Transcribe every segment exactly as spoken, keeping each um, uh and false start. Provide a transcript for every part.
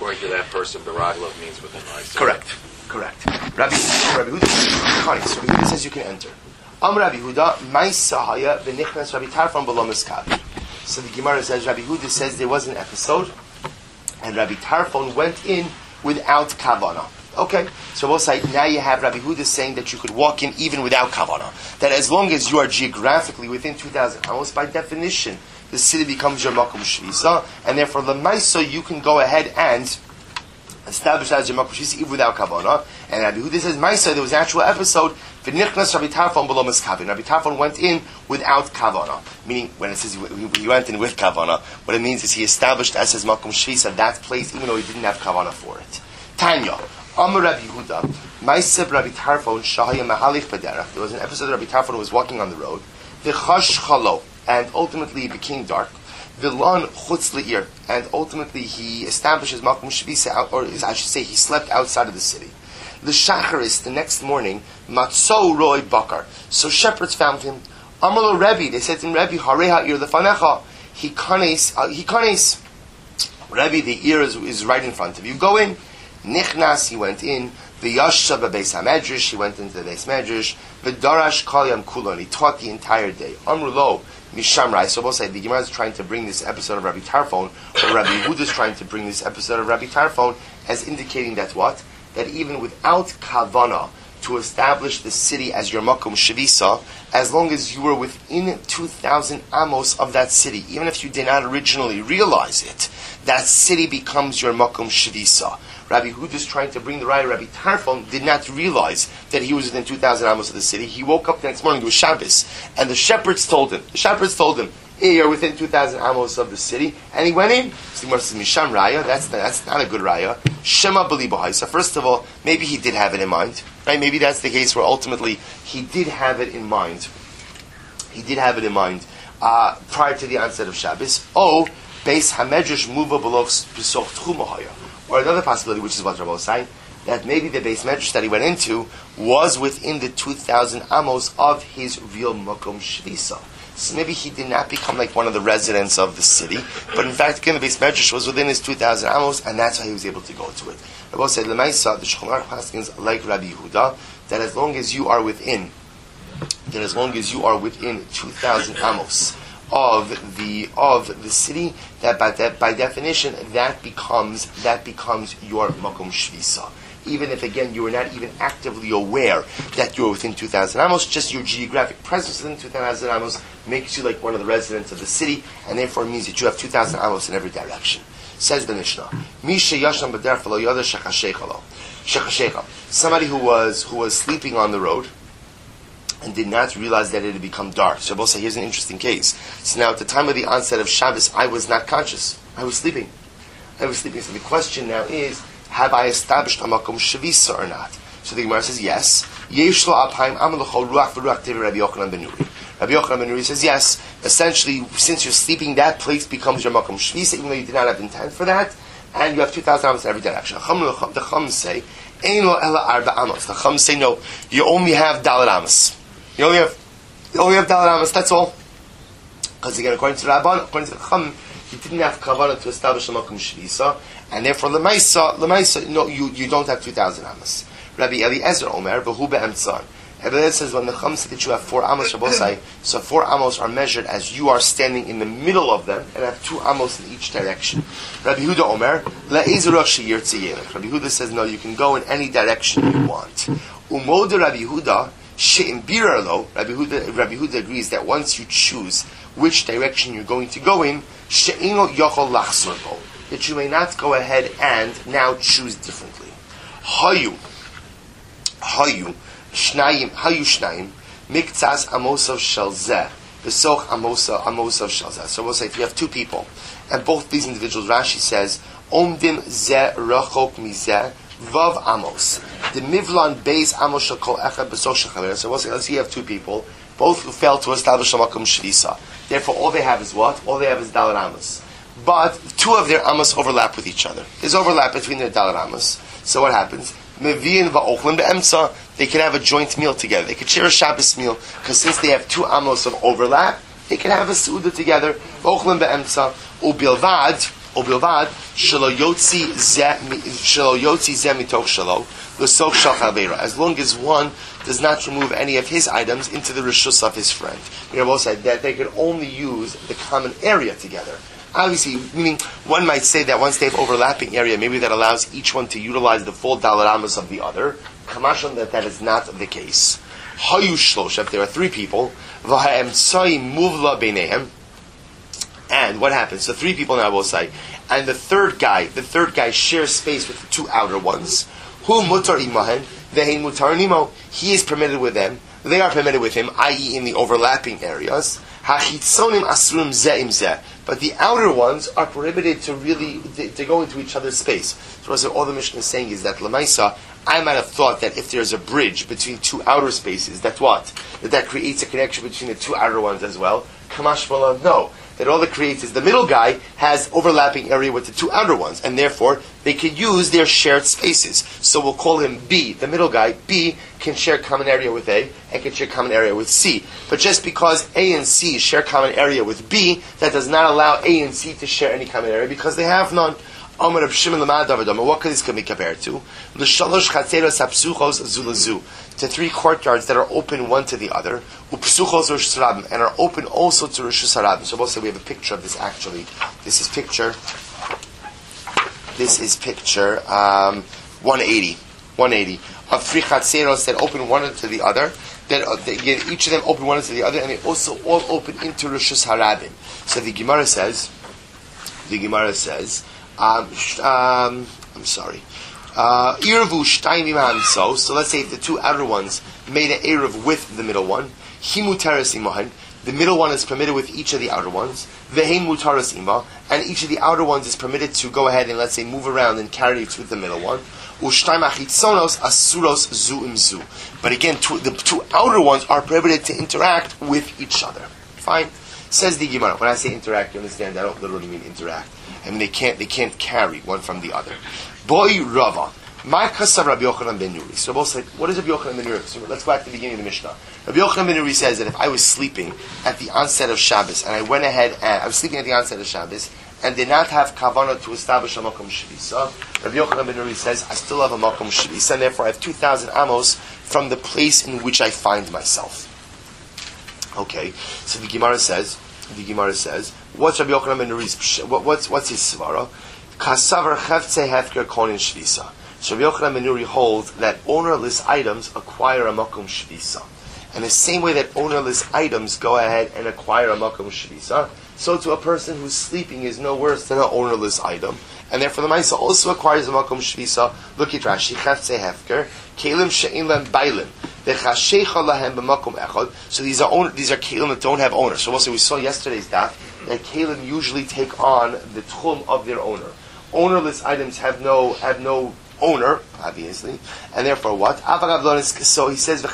according to that person, Baraglov means within Ma'aseh. Correct. Correct. Rabbi Rabbi Huda, so Rabbi Huda says you can enter. Am Rabbi Huda, Ma'aseh haya v'nichnas Rabbi Tarfon b'lo miskav. So the Gemara says Rabbi Huda says there was an episode, and Rabbi Tarfon went in without kavana. Okay, so we'll say now you have Rabbi Huda saying that you could walk in even without kavana. That as long as you are geographically within two thousand amos, by definition, the city becomes your makom shvisa, and therefore lemaisa you can go ahead and establish that as your makom shvisa even without kavana. And Rabbi Huda says maisa there was an actual episode. V'nichnas Rabbi Tarfon below miskavin. Rabbi Tarfon went in without kavana, meaning when it says he, he went in with kavana, what it means is he established as his makom shvisa that place even though he didn't have kavana for it. Tanya. Amar Rabbi Yehuda, Ma'aseh Rabbi Tarfon Shahaya Mahalich B'derech. There was an episode that Rabbi Tarfon was walking on the road. V'chash chalo, and ultimately it became dark. V'lan chutz le'ir, and ultimately he established his makom shvisa, or I should say he slept outside of the city. L'shacharis, the next morning, matzo roy bakar. So shepherds found him. Amar lo Rebbe, they said to him, Rebbe, harei ha'ir lefanecha. He kanes, uh, he kanes. Rebbe, the ear is, is right in front of you. Go in. Nichnas, he went in. The Yasha Beis HaMedrash, he went into the Beis Medrash. The Darash Kol Yom Kulon, he taught the entire day. Amrulo Mishamrai. So we'll say the Gemara is trying to bring this episode of Rabbi Tarfon, or Rabbi Yehuda is trying to bring this episode of Rabbi Tarfon as indicating that what? That even without kavana to establish the city as your makom shvisa, as long as you were within two thousand amos of that city, even if you did not originally realize it, that city becomes your makom shvisa. Rabbi Huda is trying to bring the raya. Rabbi Tarfon did not realize that he was within two thousand amos of the city. He woke up the next morning, it was Shabbos, and the shepherds told him, the shepherds told him, hey, you're within two thousand amos of the city, and he went in. So the says, Misham raya, that's, that's not a good raya. Shema b'li b'haisa. First of all, maybe he did have it in mind, right? Maybe that's the case where ultimately he did have it in mind. He did have it in mind uh, prior to the onset of Shabbos. Oh, Beis HaMedrash muva b'lo b'soch tchumahaya. Or another possibility, which is what Rabbi was saying, that maybe the Beis Medrash that he went into was within the two thousand amos of his real makom shvisa. So maybe he did not become like one of the residents of the city, but in fact, again, the Beis Medrash was within his two thousand amos, and that's why he was able to go to it. Rabbi said, L'maisa, the Shulchan Aruch paskins like Rabbi Yehuda, that as long as you are within, that as long as you are within two thousand amos of the of the city, that by that by definition that becomes that becomes your makom shvisa. Even if again you were not even actively aware that you were within two thousand amos, just your geographic presence within two thousand amos makes you like one of the residents of the city, and therefore means that you have two thousand amos in every direction. Says the Mishnah, Misha yasham b'derech v'lo yada shechashecha. Somebody who was who was sleeping on the road and did not realize that it had become dark. So we'll say, here's an interesting case. So now at the time of the onset of Shabbos, I was not conscious. I was sleeping. I was sleeping. So the question now is, have I established a makom shvisa or not? So the Gemara says, yes. Yesh lo apayim amalachol ruach v'ruach tevi Rabbi Yochanan ben Nuri. Rabbi Yochanan ben Nuri says, yes. Essentially, since you're sleeping, that place becomes your makom shvisa, even though you did not have intent for that, and you have two thousand amos in every direction. The Chum say, ein lo ela arba amos. The Chum say, no, you only have dalet amos. You only have, you only have dalet amos. That's all. Because again, according to Rabban, according to the Chum, he didn't have kavanah to establish a makom shvisa, and therefore lemaisa, lemaisa, no, you you don't have two thousand amos. Rabbi Eliezer Omer, v'hu be'emtzan. Eliezer says when the Chum said that you have four amos, Rabbosai, so four amos are measured as you are standing in the middle of them and have two amos in each direction. Rabbi Huda Omer, le'ezerach she'yir tziyelech. Rabbi Huda says no, you can go in any direction you want. Umoda Rabbi Huda. She'im birarlo, Rabbi Huda, Rabbi Huda agrees that once you choose which direction you're going to go in, she'ino yochol lachzor, that you may not go ahead and now choose differently. Hayu, hayu, shnayim, hayu shnayim, miktzas amosav shalzeh, besoch amosav amosav shalzeh. So we'll say if you have two people, and both these individuals, Rashi says, omdim zeh rachok mizeh, vav amos. The Mivlan Beis Amos shall call Echad Besoch Shechaver. So we'll say, let's say you have two people, both who failed to establish a makom shvisa. Therefore, all they have is what? All they have is dalet amos. But two of their amos overlap with each other. There's overlap between their dalet amos. So what happens? Mevi'in va'ochlim be'emtza. They can have a joint meal together. They can share a Shabbos meal because since they have two amos of overlap, they can have a seudah together. Va'ochlim be'emtza ubilvad. Obilvad shelo yotzi zeh shelo yotzi zeh mitoch shelo l'soch shal chavera. As long as one does not remove any of his items into the rishus of his friend. We have also said that they can only use the common area together. Obviously, meaning one might say that once they have overlapping area, maybe that allows each one to utilize the full dalaramas of the other. Kamashon, that that is not the case. Hayu shlosh, if there are three people, v'ha'em tzai muvla beinehem. And what happens? So three people now will say, and the third guy, the third guy shares space with the two outer ones. Hu mutar imahen, ve'hein mutar nimo. He is permitted with them. They are permitted with him, that is in the overlapping areas. Hachitzonim asrum zeh im zeh. But the outer ones are prohibited to really, to, to go into each other's space. So all the Mishnah is saying is that Lamaisa, I might have thought that if there's a bridge between two outer spaces, that what? That that creates a connection between the two outer ones as well. Kamash Mala, no. That all it creates is the middle guy has overlapping area with the two outer ones, and therefore they could use their shared spaces. So we'll call him B, the middle guy. B can share common area with A, and can share common area with C. But just because A and C share common area with B, that does not allow A and C to share any common area because they have none. What could this be compared to? To three courtyards that are open one to the other, and are open also to Rishus Harabim. So we'll say we have a picture of this actually. This is picture. This is picture um, one eighty. one eighty of three chatzeros that open one into the other. That uh, they, each of them open one into the other, and they also all open into Rishus Harabim. So the Gemara says. The Gemara says. Um, um, I'm sorry. Irvu shtayim imam so. So let's say if the two outer ones made an eruv with the middle one, himu teres imahan. The middle one is permitted with each of the outer ones. Vehein mutaras ima, and each of the outer ones is permitted to go ahead and let's say move around and carry it with the middle one. Ushtayim achitzonos asuros zu im zu. But again, two, the two outer ones are prohibited to interact with each other. Fine. Says the Gemara. When I say interact, you understand? I don't literally mean interact. I mean they can't they can't carry one from the other. Boy Rava, my kasav Rabbi Yochanan ben Nuri. So both say, what is Rabbi Yochanan ben Nuri? So let's go back to the beginning of the Mishnah. Rabbi Yochanan ben Nuri says that if I was sleeping at the onset of Shabbos and I went ahead and I was sleeping at the onset of Shabbos and did not have kavanah to establish a makom shvisa, Rabbi Yochanan ben Nuri says I still have a makom shvisa, and therefore I have two thousand amos from the place in which I find myself. Okay, so the Gemara says. The Gemara says, what's Rabbi Yochanan ben Nuri's, what, what's, what's his svara? Kasavar chevtze hefker konin shvisa. So Rabbi Yochanan ben Nuri holds that ownerless items acquire a makom shvisa. And the same way that ownerless items go ahead and acquire a makom shvisa, so to a person who's sleeping is no worse than an ownerless item. And therefore the Maisa also acquires a makom shvisa. Look at Rashi, chevtze hefker, kelim she'in lem bailim. So these are own, these are kelim that don't have owners. So also we saw yesterday's daf that kelim usually take on the tchum of their owner. Ownerless items have no have no owner, obviously, and therefore what? So he says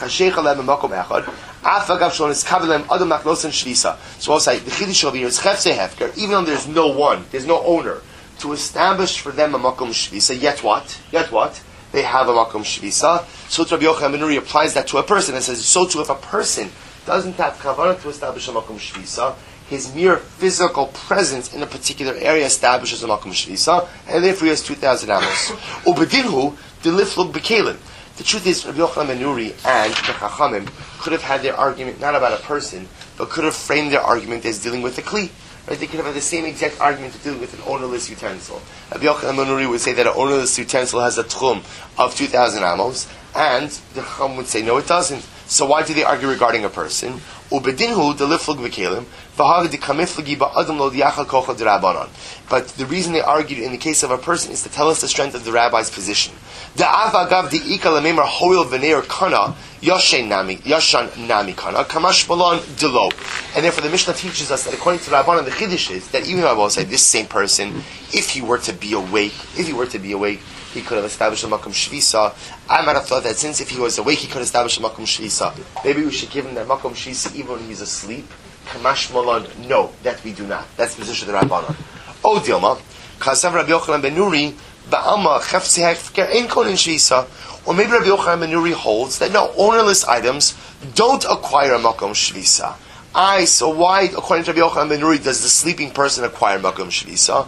so also the chiddush over here is chefse hefker. Even though there's no one, there's no owner to establish for them a makom shvisa. Yet what? Yet what? They have a makom shvisa. So Rabbi Yochanan ben Nuri applies that to a person and says, so too if a person doesn't have kavanah to establish a makom shvisa, his mere physical presence in a particular area establishes a makom shvisa, and therefore he has two thousand amos. Ubedinhu deliflug bekelim. The truth is, Rabbi Yochanan ben Nuri and the Chachamim could have had their argument not about a person, but could have framed their argument as dealing with a kli. Right? They could have had the same exact argument to do with an ownerless utensil. Rabbi Yochanan ben Nuri would say that an ownerless utensil has a tchum of two thousand amos, and the Chacham would say, no, it doesn't. So why do they argue regarding a person? Ubedinhu deliflug v'kelim v'hag dekamiflagi ba'adam lo diachal kochel d'rabanan. But the reason they argued in the case of a person is to tell us the strength of the rabbi's position. Da'avagav di'ika l'memar hoil v'neir kana yashan nami yashan nami kana kamash balon delo. And therefore the Mishnah teaches us that according to Rabbanan, the chiddush is that even though I will say this same person, if he were to be awake, if he were to be awake, he could have established a makom shvisa. I might have thought that since if he was awake, he could establish a makom shvisa. Maybe we should give him that makom shvisa even when he's asleep. Kamash malon, no, that we do not. That's the position of the Rabbanan. Oh, Dilma, Kasav Rabbi Yochanan ben Nuri, Ba'alma chefse hefker ein konin shvisa. Or maybe Rabbi Yochanan ben Nuri holds that no, ownerless items don't acquire a makom shvisa. I, so why, according to Rabbi Yochanan ben Nuri, does the sleeping person acquire makom shvisa?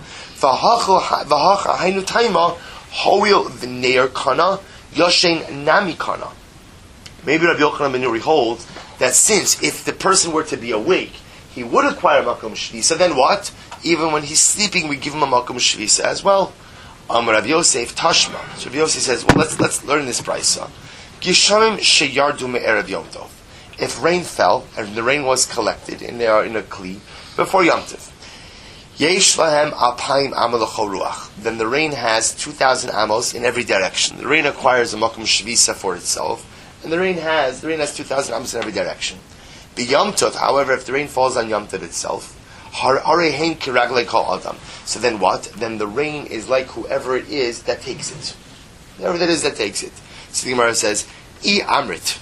V'hacha hainu taima hoil v'neir kana yoshen nami kana. Maybe Rabbi Yochanan ben Nuri holds that since if the person were to be awake, he would acquire makom shvisa. Then what? Even when he's sleeping, we give him a makom shvisa as well. Um, Rav Yosef Tashma. So Rav Yosef says, well, let's let's learn this brayso. Gishamim sheyardu me'erev Yom Tov. If rain fell and the rain was collected and they are in a kli before Yom Tov, yesh lahem alpayim amal ruach. Then the rain has two thousand amos in every direction. The rain acquires a makom shvisa for itself, and the rain has the rain has two thousand amos in every direction. Be Yom Tov, however, if the rain falls on Yom Tov itself, harehein kiraglei kol adam. So then what? Then the rain is like whoever it is that takes it. Whoever that is that takes it. So the Gemara says, I amrit.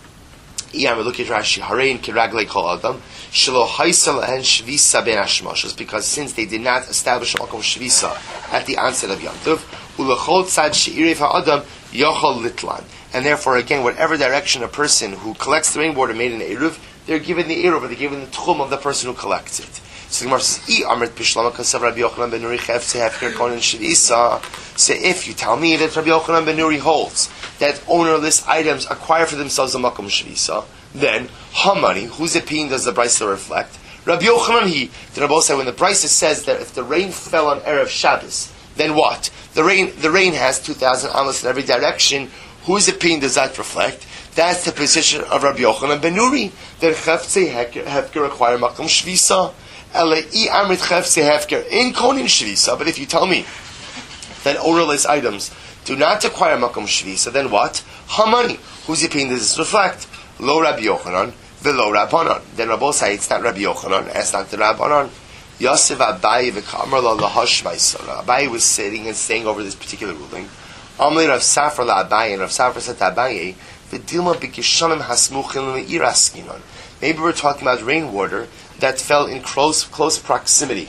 I amrit, look at Rashi, harehein kiraglei kol adam, shelo haisel and shvisa ben hashmashos, because since they did not establish a makom shvisa at the onset of Yom Tov, ulechol tzad she'irev ha'adam yochol litlan. And therefore, again, whatever direction a person who collects the rainwater made in Eruv, they're given the Eruv, or they're given the tchum of the person who collects it. So the Gemara says, I amrit pishlama kasav Rabbi Yochanan ben Nuri chefse hefker konin shvisa. So if you tell me that Rabbi Yochanan ben Nuri holds that ownerless items acquire for themselves a makom shvisa, then how money? Whose opinion does the brayso reflect? Rabbi Yochanan he. The Rabbi said when the brayso says that if the rain fell on erev Shabbos, then what? The rain the rain has two thousand amos in every direction. Whose opinion does that reflect? That's the position of Rabbi Yochanan ben Nuri, that chefse hefker acquire makom shvisa. Ele I amrit chefse hefker in konin shvisa. But if you tell me that ownerless items do not acquire makom shvisa, then what? Hamani. Whose opinion does this reflect? Lo Rabbi Yochanan, velo Rabbanan. Then Rabbi say it's not Rabbi Yochanan, it's not the Rabbanan. Yosef Abaye v'kamar la lahash ma'isara. Abaye was sitting and saying over this particular ruling. Amli Rav Safra la Abaye, and Rav Safra said to Abaye, v'dilma b'kishanim hasmuchim le'ir askinon. Maybe we're talking about rainwater that fell in close close proximity,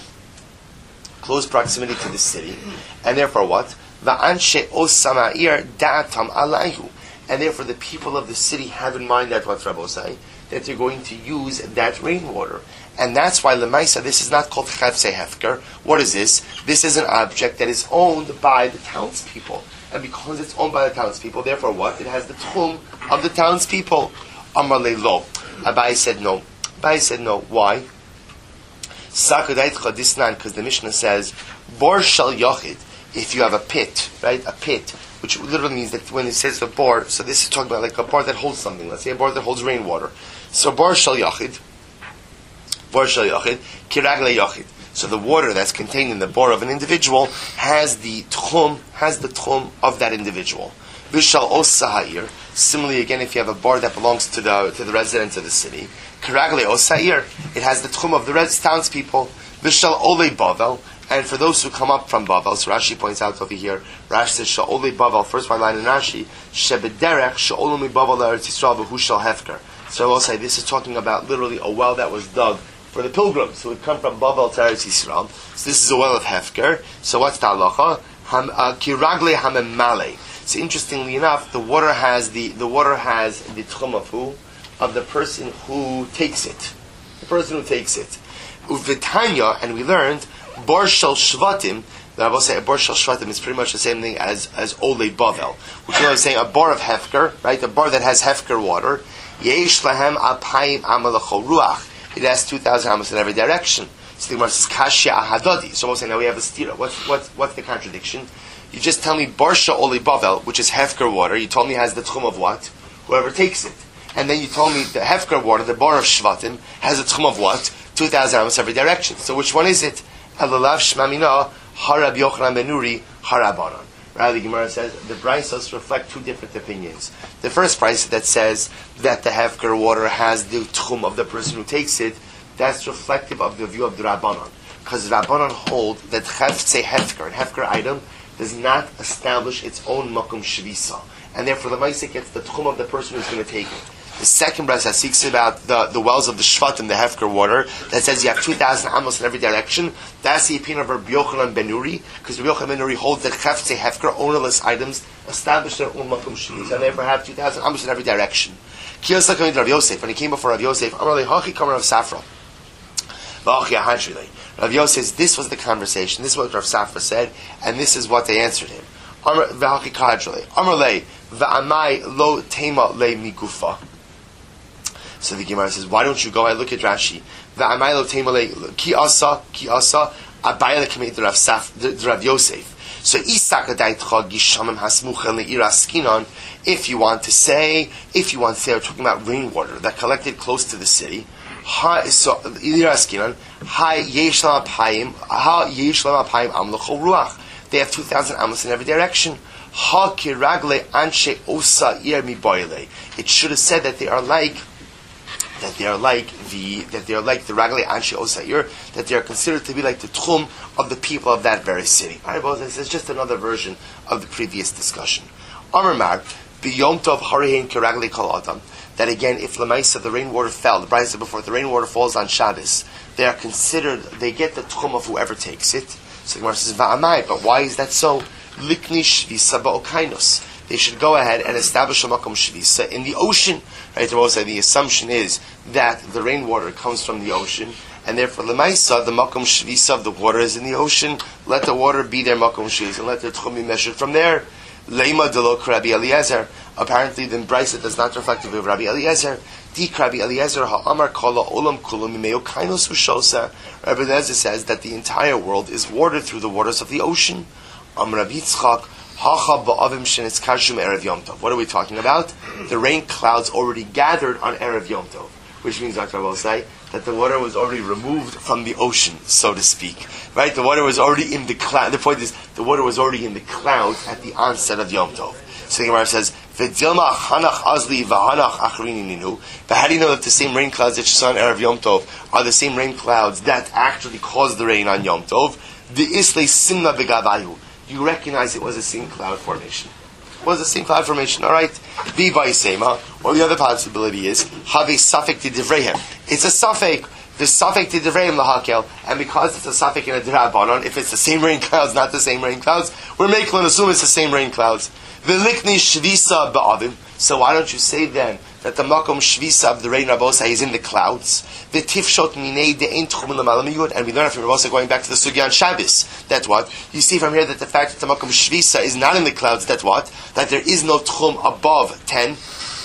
close proximity to the city, and therefore what? Va'anshe osama'ir da'atam alayhu. And therefore the people of the city have in mind that what Rabbi say, that they're going to use that rainwater. And that's why Lemaisa, this is not called Chefse Hefker. What is this? This is an object that is owned by the townspeople. And because it's owned by the townspeople, therefore what? It has the tchum of the townspeople. Amar lo. Abai said no. Abai said no. Why? Sakadaitcha disnan, because the Mishnah says, Bor shal yochid, if you have a pit, right? A pit, which literally means that when it says the bor, so this is talking about like a bar that holds something. Let's say a bar that holds rainwater. So bor shal yochid, bor shal yochid, kiragle yochid. So the water that's contained in the bor of an individual has the tchum, has the tchum of that individual. Vishal os sahir. Similarly, again, if you have a bar that belongs to the to the residents of the city, kiragle os sahir, it has the tchum of the res- townspeople. Vishal ole bavel. And for those who come up from Bavel, so Rashi points out over here, Rashi says, Sha'olei Bavel, first one line in Rashi, Shebederech, Sha'olei Bavel, Eretz Yisrael, V'hu shal hefker. So I will say, this is talking about literally a well that was dug for the pilgrims who would come from Bavel to Eretz Yisrael. So this is a well of hefker. So what's the halacha? Kiragle hamem male. So interestingly enough, the water has the, the water has the tchum of who? Of the person who takes it. The person who takes it. Uvitanya, and we learned, Bar shel shvatim, the Rabbi say a bar shel shvatim is pretty much the same thing as as ole bavel, which is saying a bar of hefker, right? A bar that has hefker water. Yesh lahem apayim amalachol ruach. It has two thousand amos in every direction. So the Gemara says kashya ahadodi. So we'll say now we have a stira. What's what's what's the contradiction? You just tell me bar shel ole bavel, which is hefker water. You told me it has the tchum of what? Whoever takes it. And then you told me the hefker water, the bar of shvatim, has a tchum of what? Two thousand amos every direction. So which one is it? Elalav shmamina harab Yochanan ben Nuri harabanan. Right, the Gemara says the braysos reflect two different opinions. The first brayso that says that the hefker water has the tchum of the person who takes it, that's reflective of the view of the Rabbanon, because the Rabbanon hold that chefse hefker, an hefker item, does not establish its own makom shvisa, and therefore the Maisa gets the tchum of the person who's going to take it. The second brisa speaks about the, the wells of the Shvatim, the Hefker water, that says you have two thousand amos in every direction. That's the opinion of Rabbi Yochanan ben Nuri, because Rabbi Yochanan ben Nuri holds that Chefze Hefker, ownerless items, establish their own makom shvis, and therefore have two thousand amos in every direction. Kiyasa coming to Rav Yosef, when he came before Rav Yosef, Amar le hachi kamar Rav Safra. V'achi ahadri le. Rav Yosef says, this was the conversation, this is what Rav Safra said, and this is what they answered him. Amar v'achi kahadri le. Amar le, v'amai lo tema le migufa. So the Gemara says, why don't you go? I look at Rashi. V'amai lo tema le, ki asa, ki asa, abaya le kamei Rav Saf, Rav Yosef. So isakadaitcha gishamim hasmucha le'ira skinon. If you want to say, if you want to say, we're talking about rainwater that collected close to the city. Ha so ira skinon. Ha yesh lam apayim. Ha yesh lam apayim amlochol ruach. They have two thousand amos in every direction. Ha kiragle anshe osa ir mi boile. It should have said that they are like. That they are like the that they are like the Ragle Anshe Osair, that they are considered to be like the Tchum of the people of that very city. Alright, well, this is just another version of the previous discussion. Amar Mar, B'Yom Tov Harihin Kiragle Kol Adam. That again, if Lamaisa the rainwater fell, the Brisa said before, the rainwater falls on Shabbos, they are considered, they get the Tchum of whoever takes it. So the Gemara says, Va'amai, but why is that so? Liknish V'Saba Okainos. They should go ahead and establish a makom shvisa in the ocean. Right? The assumption is that the rainwater comes from the ocean, and therefore the Lemaisa, the makom shvisa of the water is in the ocean. Let the water be their makom shvisa, and let the tchum be measured from there. Leima delok Rabbi Eliezer. Apparently, the Brisa does not reflect the of Rabbi Eliezer. Dik Rabbi Eliezer ha'amar kala olam kulum imeo kainos ushosa. Rabbi Eliezer says that the entire world is watered through the waters of the ocean. Am Rabbi Yitzchak. What are we talking about? The rain clouds already gathered on Erev Yom Tov, which means, Doctor will say, that the water was already removed from the ocean, so to speak. Right? The water was already in the cloud. The point is, the water was already in the clouds at the onset of Yom Tov. So the Gemara says, "V'dilma hanach azli v'hanach achrini ninu." But how do you know that the same rain clouds that you saw on Erev Yom Tov are the same rain clouds that actually caused the rain on Yom Tov? The islay simna begavayu. You recognize it was a same cloud formation. It was a same cloud formation, alright? Viva Isema, or the other possibility is, have a suffix to Divrehem. It's a suffix, the suffix to Divrehem lahakel, and because it's a suffix in a Dirabanon, if it's the same rain clouds, not the same rain clouds, we're making an assume it's the same rain clouds. Velikni Shvisa ba'avim. So why don't you say then that the makom shvisa of the rain Rabosa is in the clouds? The tifshot minei de'ein tchumin l'malamiyud, and we learn from Rabosa going back to the Sugya on Shabbos. That's what you see from here, that the fact that the makom shvisa is not in the clouds. That's what that there is no tchum above ten.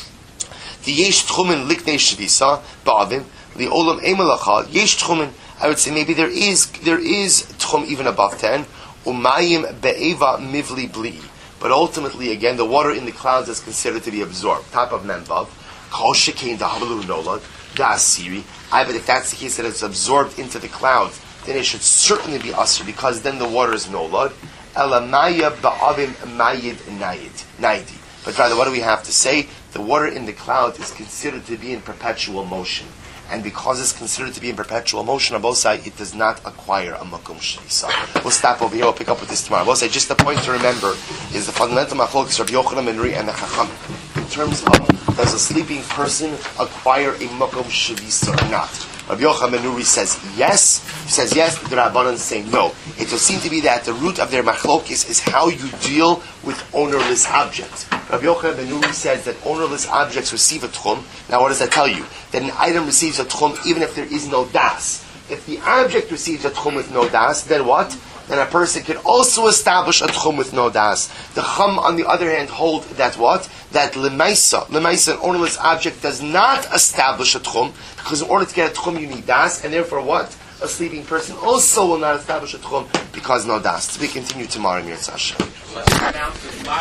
The yesh tchumin liknei shvisa ba'avim the olam emelacha yesh tchumin. I would say maybe there is there is tchum even above ten. Umayim be'eva mivli bli. But ultimately, again, the water in the clouds is considered to be absorbed. Top of Memvav. Kol shekein da'havalu nolad da'asiri. I but if that's the case that it's absorbed into the clouds, then it should certainly be asir, because then the water is nolad. Elamaya ba'avim mayid nayid naidi. But rather, what do we have to say? The water in the cloud is considered to be in perpetual motion. And because it's considered to be in perpetual motion on both sides, it does not acquire a makom shvisa. We'll stop over here. We'll pick up with this tomorrow. We'll say just the point to remember is the fundamental machlokes of Yochanan ben Nuri and the Chacham in terms of does a sleeping person acquire a makom shvisa or not. Rabbi Yochanan ben Nuri says yes. He says yes. The Rabbanan say no. It will seem to be that the root of their machlokes is how you deal with ownerless objects. Rabbi Yochanan ben Nuri says that ownerless objects receive a tchum. Now, what does that tell you? That an item receives a tchum even if there is no das. If the object receives a tchum with no das, then what? Then a person can also establish a tchum with no das. The chum, on the other hand, hold that what? That lemaisa, lemaisa, an ownerless object, does not establish a tchum, because in order to get a tchum you need das, and therefore what? A sleeping person also will not establish a tchum because no das. To be continued tomorrow in Yirtzeh Hashem.